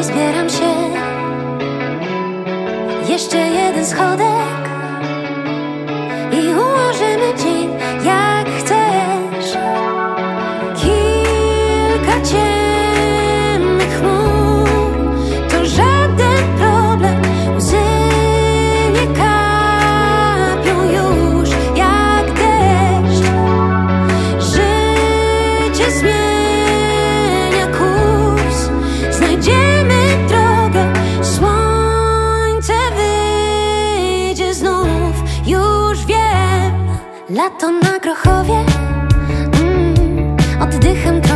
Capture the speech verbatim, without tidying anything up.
powoli zbieram się. Jeszcze jeden schodek i ułożymy dzień jak chcesz. Kilka ciemnych chmur to żaden problem. Łzy nie kapią już jak deszcz. Życie zmienia kurs. Znajdziemy drogę. Słońce wyjdzie znów. Już wiem. Lato na Grochowie, mm, oddechem